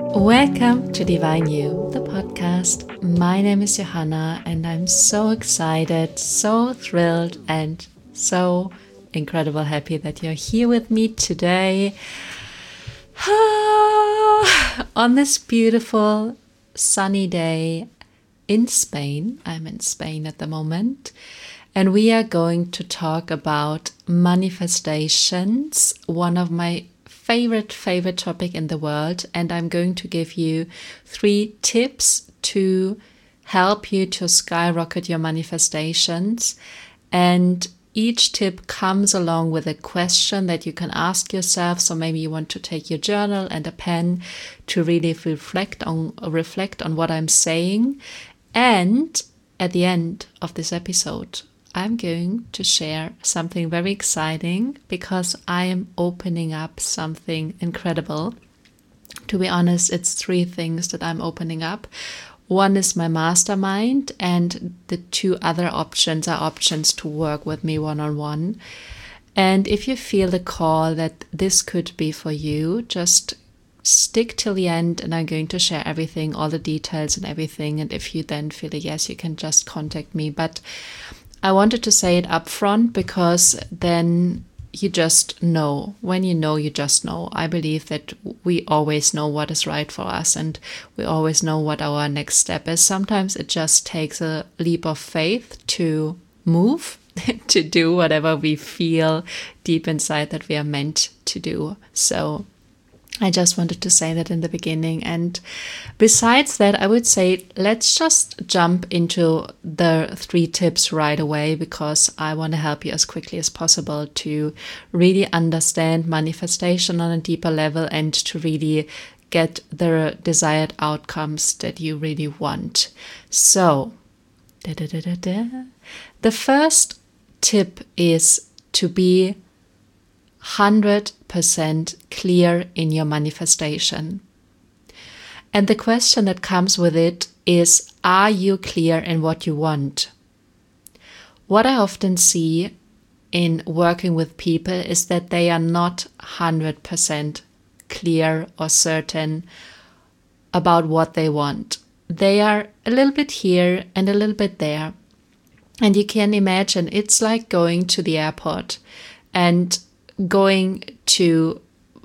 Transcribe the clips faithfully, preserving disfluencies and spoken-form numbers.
Welcome to Divine You, the podcast. My name is Johanna and I'm so excited, so thrilled and so incredible happy that you're here with me today on this beautiful sunny day in Spain. I'm in Spain at the moment and we are going to talk about manifestations, one of my favorite, favorite topic in the world. And I'm going to give you three tips to help you to skyrocket your manifestations. And each tip comes along with a question that you can ask yourself. So maybe you want to take your journal and a pen to really reflect on, reflect on what I'm saying. And at the end of this episode, I'm going to share something very exciting because I am opening up something incredible. To be honest, it's three things that I'm opening up. One is my mastermind, and the two other options are options to work with me one-on-one. And if you feel the call that this could be for you, just stick till the end and I'm going to share everything, all the details and everything. And if you then feel a yes, you can just contact me. But I wanted to say it up front because then you just know. When you know, you just know. I believe that we always know what is right for us and we always know what our next step is. Sometimes it just takes a leap of faith to move, to do whatever we feel deep inside that we are meant to do. So I just wanted to say that in the beginning. And besides that, I would say let's just jump into the three tips right away because I want to help you as quickly as possible to really understand manifestation on a deeper level and to really get the desired outcomes that you really want. So, da, da, da, da, da. The first tip is to be one hundred percent clear in your manifestation. And the question that comes with it is, are you clear in what you want? What I often see in working with people is that they are not one hundred percent clear or certain about what they want. They are a little bit here and a little bit there. And you can imagine it's like going to the airport and going to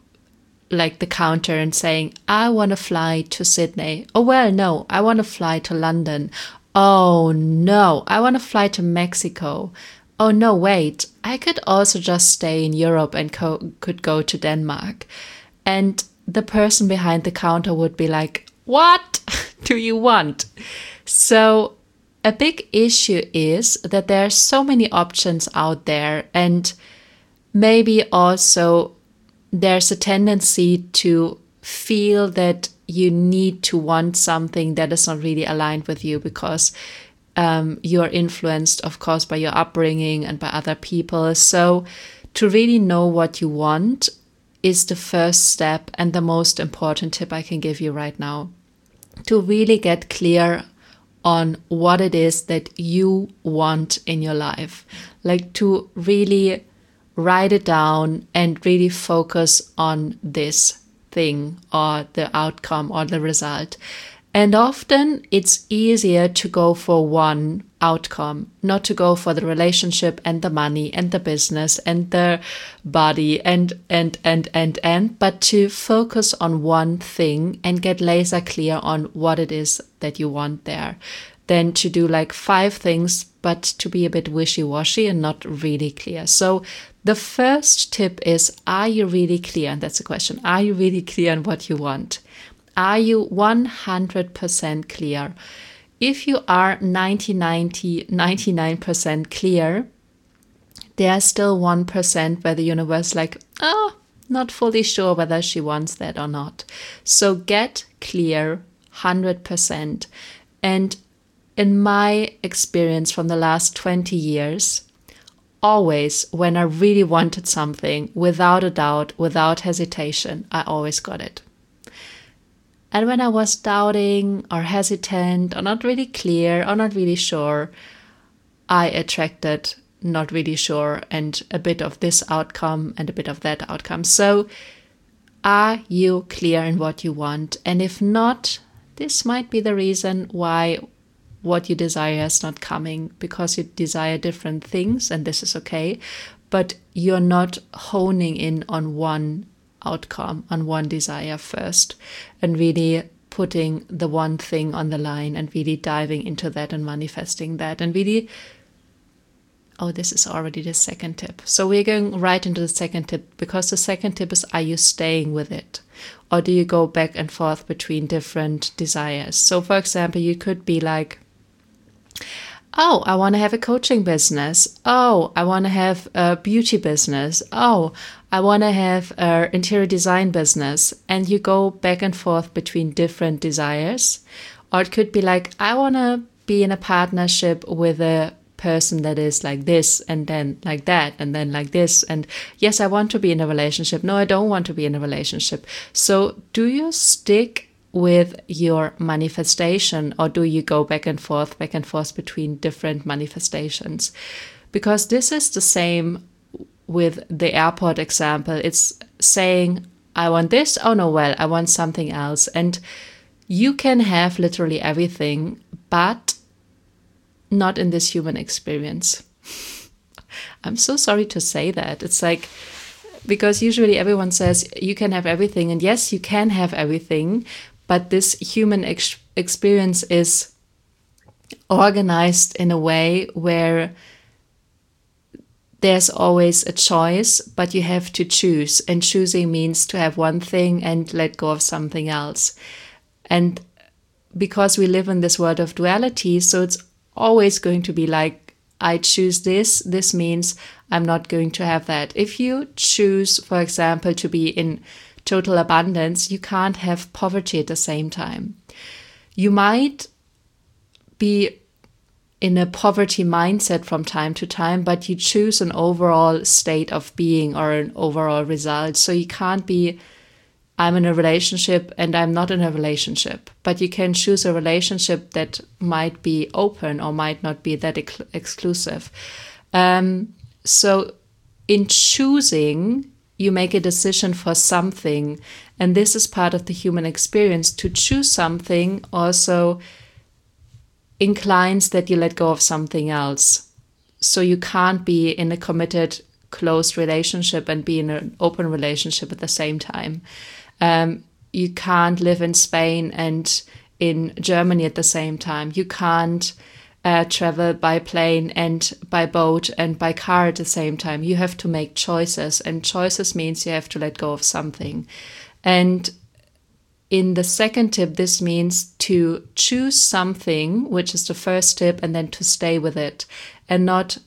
like the counter and saying, I want to fly to Sydney. Oh, well, no, I want to fly to London. Oh, no, I want to fly to Mexico. Oh, no, wait, I could also just stay in Europe and co- could go to Denmark. And the person behind the counter would be like, what do you want? So a big issue is that there are so many options out there, and maybe also there's a tendency to feel that you need to want something that is not really aligned with you because um, you're influenced, of course, by your upbringing and by other people. So to really know what you want is the first step and the most important tip I can give you right now. To really get clear on what it is that you want in your life. Like to really write it down and really focus on this thing or the outcome or the result. And often it's easier to go for one outcome, not to go for the relationship and the money and the business and the body and, and, and, and, and, but to focus on one thing and get laser clear on what it is that you want there. Then to do like five things, but to be a bit wishy-washy and not really clear. So the first tip is, are you really clear? And that's the question. Are you really clear on what you want? Are you one hundred percent clear? If you are ninety, ninety, ninety-nine percent clear, there's still one percent where the universe is like, oh, not fully sure whether she wants that or not. So get clear one hundred percent. And in my experience from the last twenty years, always when I really wanted something, without a doubt, without hesitation, I always got it. And when I was doubting or hesitant or not really clear or not really sure, I attracted not really sure and a bit of this outcome and a bit of that outcome. So are you clear in what you want? And if not, this might be the reason why what you desire is not coming, because you desire different things, and this is okay, but you're not honing in on one outcome, on one desire first, and really putting the one thing on the line and really diving into that and manifesting that. And really, oh, this is already the second tip. So we're going right into the second tip, because the second tip is, are you staying with it? Or do you go back and forth between different desires? So for example, you could be like, oh, I want to have a coaching business. Oh, I want to have a beauty business. Oh, I want to have an interior design business. And you go back and forth between different desires. Or it could be like, I want to be in a partnership with a person that is like this, and then like that, and then like this. And yes, I want to be in a relationship. No, I don't want to be in a relationship. So do you stick with your manifestation, or do you go back and forth, back and forth between different manifestations? Because this is the same with the airport example. It's saying, I want this. Oh no, well, I want something else. And you can have literally everything, but not in this human experience. I'm so sorry to say that. It's like, because usually everyone says you can have everything, and yes, you can have everything, but this human ex- experience is organized in a way where there's always a choice, but you have to choose. And choosing means to have one thing and let go of something else. And because we live in this world of duality, so it's always going to be like, I choose this, this means I'm not going to have that. If you choose, for example, to be in total abundance, you can't have poverty at the same time. You might be in a poverty mindset from time to time, but you choose an overall state of being or an overall result. So you can't be, I'm in a relationship and I'm not in a relationship, but you can choose a relationship that might be open or might not be that ex- exclusive. Um, so in choosing, you make a decision for something, and this is part of the human experience. To choose something also inclines that you let go of something else. So you can't be in a committed, closed relationship and be in an open relationship at the same time. Um, you can't live in Spain and in Germany at the same time. You can't uh, travel by plane and by boat and by car at the same time. You have to make choices, and choices means you have to let go of something. And in the second tip, this means to choose something, which is the first tip, and then to stay with it and not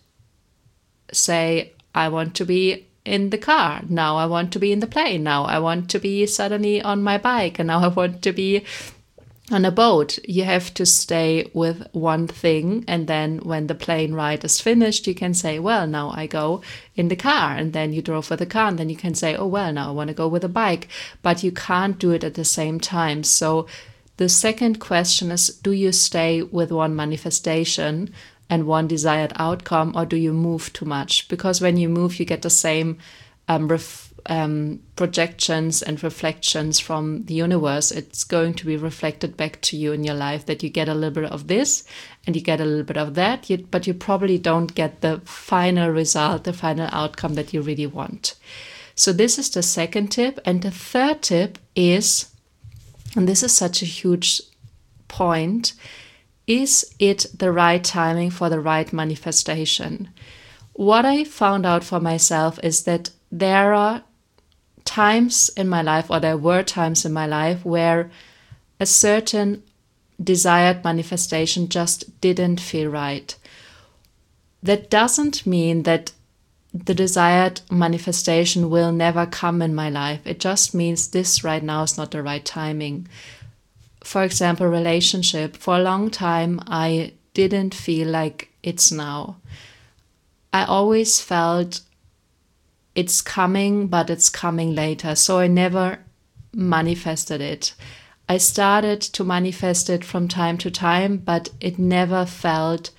say, I want to be in the car. Now I want to be in the plane. Now I want to be suddenly on my bike. And now I want to be on a boat. You have to stay with one thing. And then when the plane ride is finished, you can say, well, now I go in the car. And then you drove with the car. And then you can say, oh, well, now I want to go with a bike. But you can't do it at the same time. So the second question is, do you stay with one manifestation and one desired outcome, or do you move too much? Because when you move, you get the same um, ref, um, projections and reflections from the universe. It's going to be reflected back to you in your life, that you get a little bit of this and you get a little bit of that, you, but you probably don't get the final result, the final outcome that you really want. So this is the second tip. And the third tip is, and this is such a huge point, is it the right timing for the right manifestation? What I found out for myself is that there are times in my life, or there were times in my life, where a certain desired manifestation just didn't feel right. That doesn't mean that the desired manifestation will never come in my life. It just means this right now is not the right timing. For example, relationship. For a long time, I didn't feel like it's now. I always felt it's coming, but it's coming later. So I never manifested it. I started to manifest it from time to time, but it never felt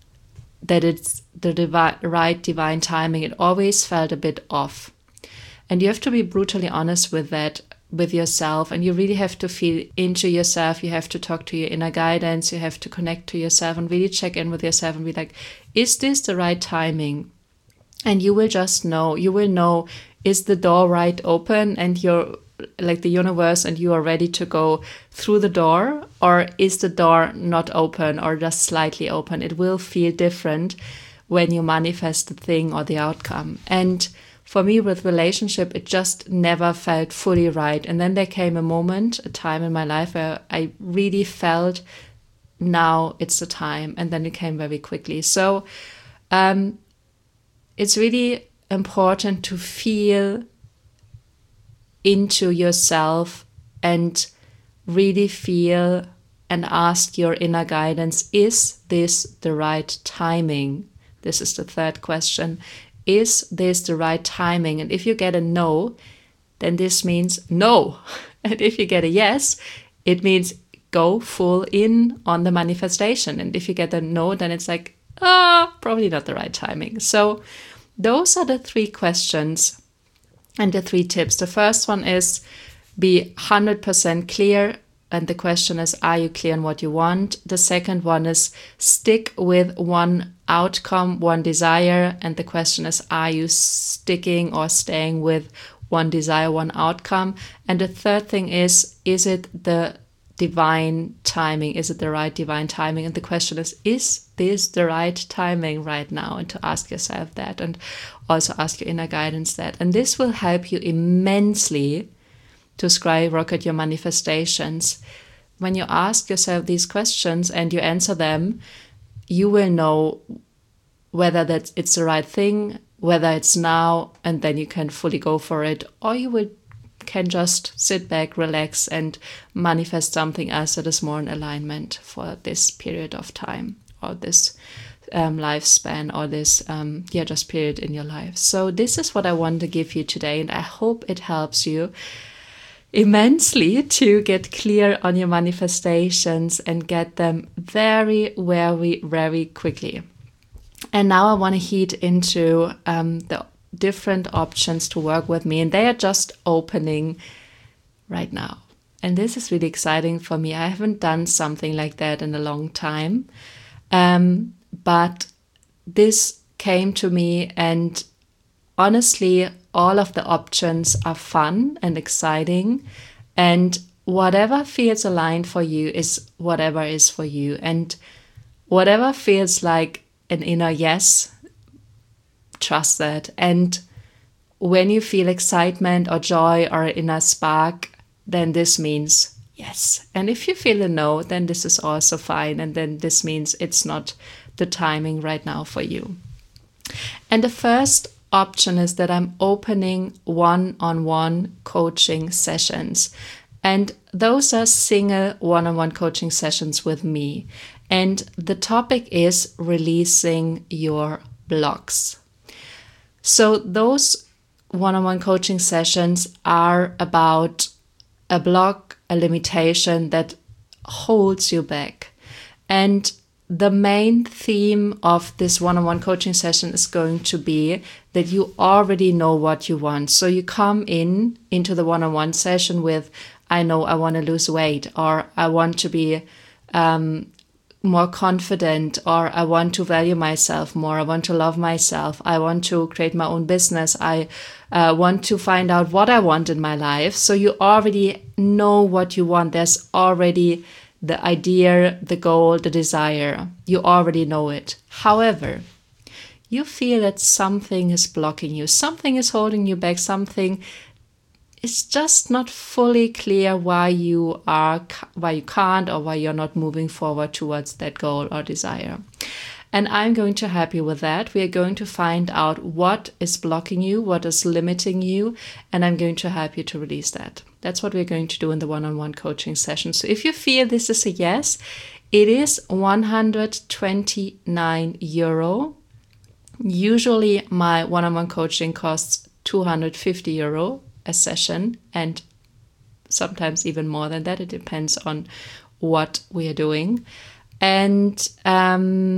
that it's the divi- right divine timing. It always felt a bit off. And you have to be brutally honest with that, with yourself. And you really have to feel into yourself. You have to talk to your inner guidance. You have to connect to yourself and really check in with yourself and be like, is this the right timing? And you will just know, you will know, is the door right open and you're like the universe and you are ready to go through the door, or is the door not open or just slightly open? It will feel different when you manifest the thing or the outcome. And for me with relationship, it just never felt fully right. And then there came a moment, a time in my life where I really felt now it's the time. And then it came very quickly. So um, it's really important to feel into yourself and really feel and ask your inner guidance, is this the right timing? This is the third question. Is this the right timing? And if you get a no, then this means no. And if you get a yes, it means go full in on the manifestation. And if you get a no, then it's like, ah, oh, probably not the right timing. So those are the three questions and the three tips. The first one is be one hundred percent clear. And the question is, are you clear on what you want? The second one is stick with one outcome, one desire. And the question is, are you sticking or staying with one desire, one outcome? And the third thing is, is it the divine timing? Is it the right divine timing? And the question is, is this the right timing right now? And to ask yourself that, and also ask your inner guidance that. And this will help you immensely to skyrocket your manifestations. When you ask yourself these questions and you answer them, you will know whether that it's the right thing, whether it's now, and then you can fully go for it, or you will can just sit back, relax, and manifest something else that is more in alignment for this period of time, or this um, lifespan, or this um, yeah, just period in your life. So this is what I want to give you today, and I hope it helps you immensely to get clear on your manifestations and get them very, very, very quickly. And now I want to heat into um, the different options to work with me, and they are just opening right now. And this is really exciting for me. I haven't done something like that in a long time, um, but this came to me, and honestly, all of the options are fun and exciting, and whatever feels aligned for you is whatever is for you. And whatever feels like an inner yes, trust that. And when you feel excitement or joy or inner spark, then this means yes. And if you feel a no, then this is also fine. And then this means it's not the timing right now for you. And the first option is that I'm opening one-on-one coaching sessions. And those are single one-on-one coaching sessions with me. And the topic is releasing your blocks. So those one-on-one coaching sessions are about a block, a limitation that holds you back. And the main theme of this one-on-one coaching session is going to be that you already know what you want. So you come in into the one-on-one session with, I know I want to lose weight, or I want to be um, more confident, or I want to value myself more. I want to love myself. I want to create my own business. I uh, want to find out what I want in my life. So you already know what you want. There's already the idea, the goal, the desire. You already know it. However, you feel that something is blocking you. Something is holding you back. Something is just not fully clear why you are, why you can't, or why you're not moving forward towards that goal or desire. And I'm going to help you with that. We are going to find out what is blocking you, what is limiting you, and I'm going to help you to release that. That's what we're going to do in the one-on-one coaching session. So if you feel this is a yes, it is one hundred twenty-nine euro. Usually my one-on-one coaching costs two hundred fifty euro a session, and sometimes even more than that. It depends on what we are doing. And um,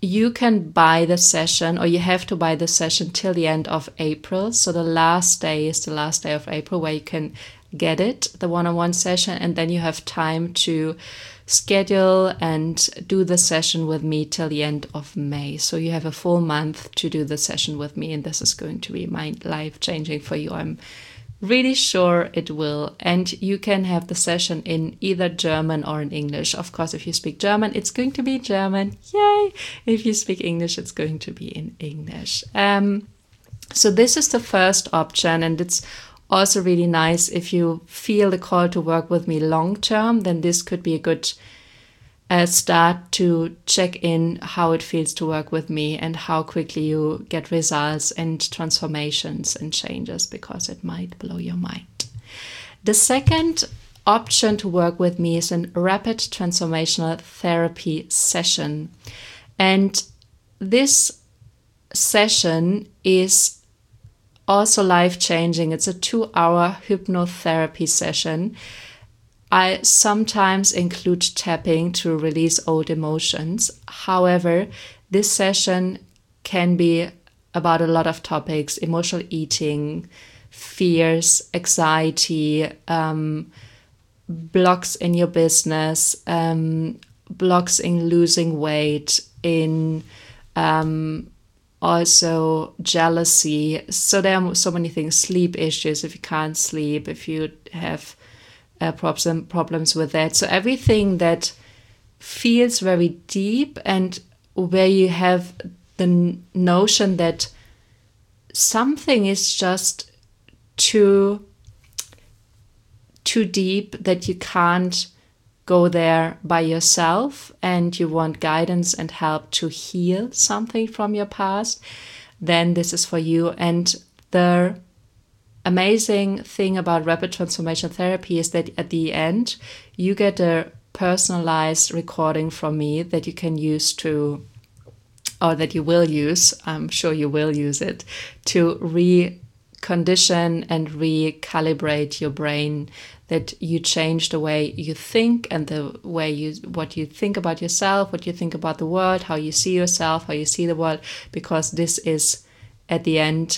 you can buy the session, or you have to buy the session till the end of April. So the last day is the last day of April where you can get it, the one-on-one session, and then you have time to schedule and do the session with me till the end of May. So you have a full month to do the session with me, and this is going to be mind life-changing for you. I'm really sure it will. And you can have the session in either German or in English. Of course, if you speak German, it's going to be German. Yay! If you speak English, it's going to be in English. Um, so this is the first option, and it's also really nice if you feel the call to work with me long term, then this could be a good uh, start to check in how it feels to work with me and how quickly you get results and transformations and changes, because it might blow your mind. The second option to work with me is a rapid transformational therapy session. And this session is also life-changing. It's a two-hour hypnotherapy session. I sometimes include tapping to release old emotions. However, this session can be about a lot of topics: emotional eating, fears, anxiety, um, blocks in your business, um, blocks in losing weight, in um, also jealousy. So there are so many things, sleep issues, if you can't sleep, if you have uh, problem, problems with that. So everything that feels very deep and where you have the notion that something is just too, too deep, that you can't go there by yourself, and you want guidance and help to heal something from your past, then this is for you. And the amazing thing about rapid transformation therapy is that at the end, you get a personalized recording from me that you can use to, or that you will use, I'm sure you will use it, to recondition and recalibrate your brain, that you change the way you think and the way you, what you think about yourself, what you think about the world, how you see yourself, how you see the world, because this is at the end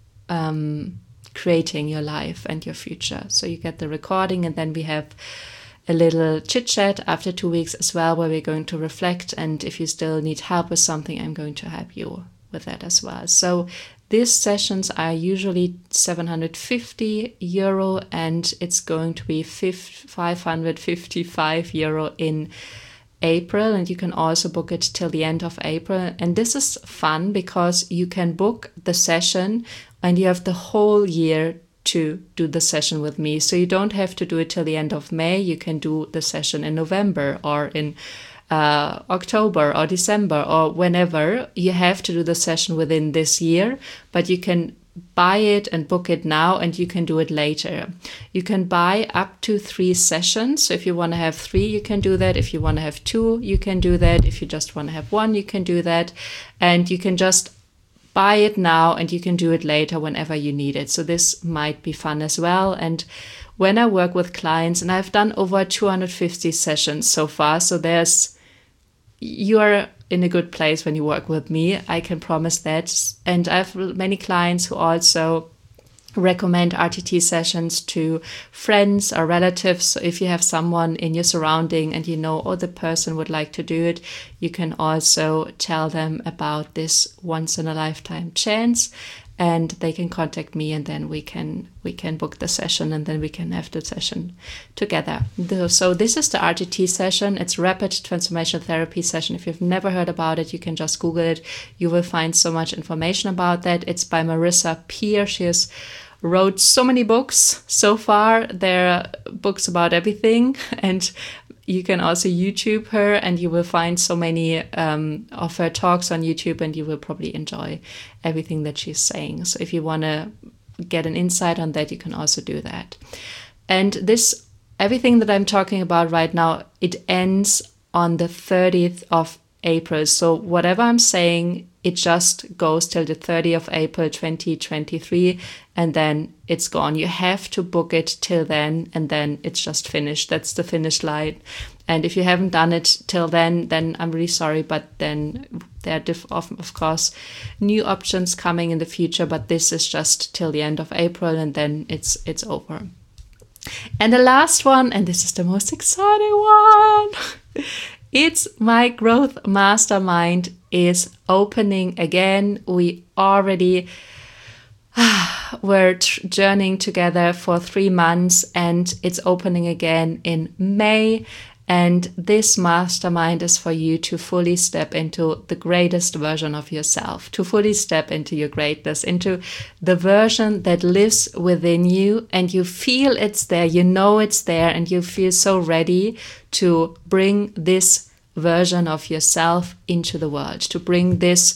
um, creating your life and your future. So you get the recording, and then we have a little chit chat after two weeks as well, where we're going to reflect. And if you still need help with something, I'm going to help you with that as well. So these sessions are usually seven hundred fifty euro, and it's going to be five hundred fifty-five euro in April. And you can also book it till the end of April. And this is fun because you can book the session and you have the whole year to do the session with me. So you don't have to do it till the end of May. You can do the session in November or in uh, October or December or whenever. You have to do the session within this year, but you can buy it and book it now, and you can do it later. You can buy up to three sessions. So if you want to have three, you can do that. If you want to have two, you can do that. If you just want to have one, you can do that. And you can just buy it now and you can do it later whenever you need it. So this might be fun as well. And when I work with clients, and I've done over two hundred fifty sessions so far, so there's, you're in a good place when you work with me, I can promise that. And I have many clients who also recommend R T T sessions to friends or relatives. So if you have someone in your surrounding and you know, oh, the person would like to do it, you can also tell them about this once in a lifetime chance, and they can contact me, and then we can we can book the session, and then we can have the session together. So this is the R T T session. It's Rapid Transformation Therapy session. If you've never heard about it, you can just Google it. You will find so much information about that. It's by Marissa Peer. She has wrote so many books so far. There are books about everything, and you can also YouTube her, and you will find so many um, of her talks on YouTube, and you will probably enjoy everything that she's saying. So if you want to get an insight on that, you can also do that. And this, everything that I'm talking about right now, it ends on the thirtieth of April. So whatever I'm saying it just goes till the thirtieth of April twenty twenty-three, and then it's gone. You have to book it till then, and then it's just finished. That's the finish line. And if you haven't done it till then, then I'm really sorry, but then there are, diff- of, of course, new options coming in the future, but this is just till the end of April, and then it's it's over. And the last one, and this is the most exciting one, it's my Growth Mastermind is opening again. We already were t- journeying together for three months, and it's opening again in May. And this mastermind is for you to fully step into the greatest version of yourself, to fully step into your greatness, into the version that lives within you, and you feel it's there, you know it's there, and you feel so ready to bring this version of yourself into the world, to bring this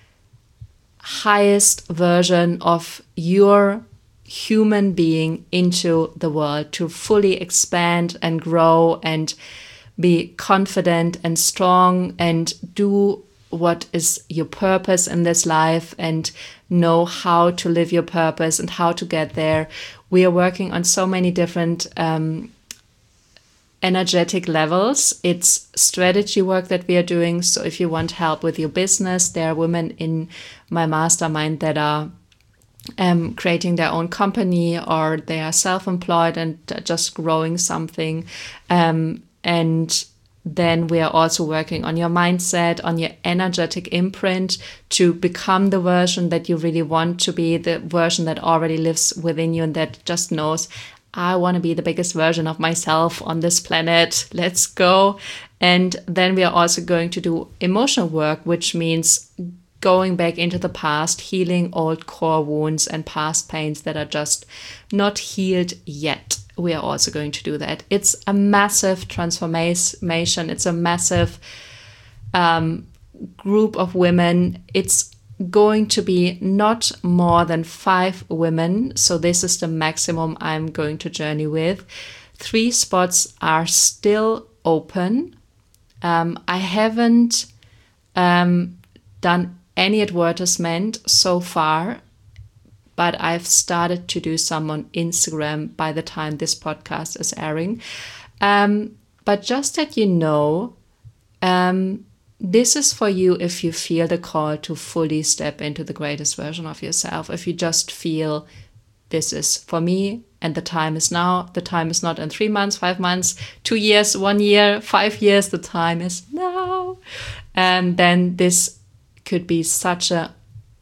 highest version of your human being into the world, to fully expand and grow and be confident and strong and do what is your purpose in this life and know how to live your purpose and how to get there. We are working on so many different um, energetic levels. It's strategy work that we are doing. So if you want help with your business, there are women in my mastermind that are Um, creating their own company, or they are self-employed and just growing something. Um, and then we are also working on your mindset, on your energetic imprint to become the version that you really want to be, the version that already lives within you and that just knows, I want to be the biggest version of myself on this planet. Let's go. And then we are also going to do emotional work, which means going back into the past, healing old core wounds and past pains that are just not healed yet. We are also going to do that. It's a massive transformation. It's a massive um, group of women. It's going to be not more than five women. So this is the maximum I'm going to journey with. Three spots are still open. Um, I haven't um, done any advertisement so far, but I've started to do some on Instagram by the time this podcast is airing. Um, but just that you know, um, this is for you if you feel the call to fully step into the greatest version of yourself. If you just feel this is for me and the time is now, the time is not in three months, five months, two years, one year, five years, the time is now. And then this could be such a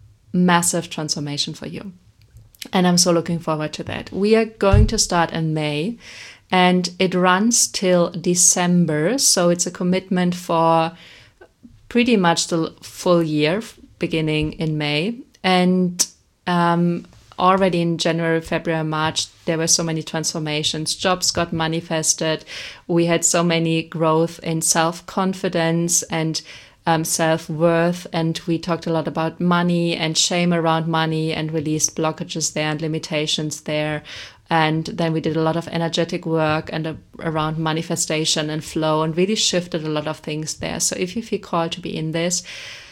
massive transformation for you. And I'm so looking forward to that. We are going to start in May and it runs till December. So it's a commitment for pretty much the full year, beginning in May. And um, already in January, February, March, there were so many transformations. Jobs got manifested. We had so many growth in self-confidence and Um, self-worth, and we talked a lot about money and shame around money and released blockages there and limitations there. And then we did a lot of energetic work and uh, around manifestation and flow and really shifted a lot of things there. So if you feel called to be in this,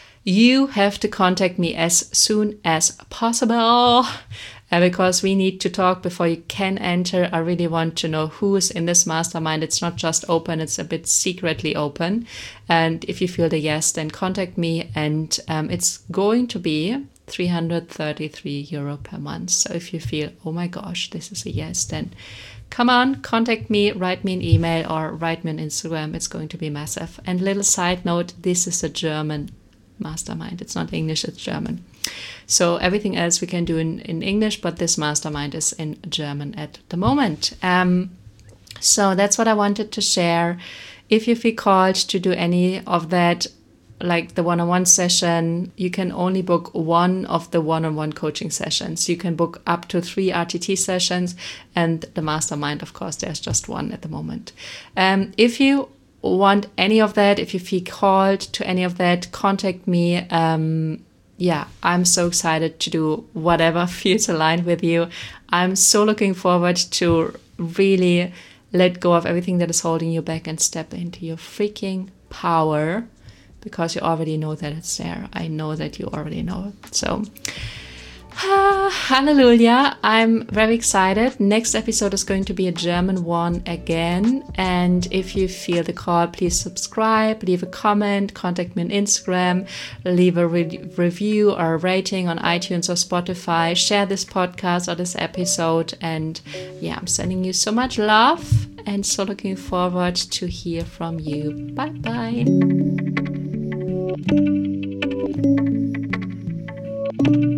you have to contact me as soon as possible uh, because we need to talk before you can enter. I really want to know who is in this mastermind. It's not just open, it's a bit secretly open. And if you feel the yes, then contact me. And um, it's going to be three hundred thirty-three euro per month. So if you feel, oh my gosh, this is a yes, then come on, contact me, write me an email or write me on Instagram. It's going to be massive. And little side note, this is a German mastermind. It's not English, it's German. So everything else we can do in, in English, but this mastermind is in German at the moment. Um, so that's what I wanted to share. If you feel called to do any of that, like the one-on-one session, you can only book one of the one-on-one coaching sessions. You can book up to three R T T sessions, and the mastermind, of course, there's just one at the moment. Um, if you want any of that, if you feel called to any of that, contact me. Um, yeah, I'm so excited to do whatever feels aligned with you. I'm so looking forward to really let go of everything that is holding you back and step into your freaking power because you already know that it's there. I know that you already know it. So, ah, hallelujah. I'm very excited. Next episode is going to be a German one again. And if you feel the call, please subscribe, leave a comment, contact me on Instagram, leave a re- review or a rating on iTunes or Spotify, share this podcast or this episode. And yeah, I'm sending you so much love and so looking forward to hear from you. Bye bye.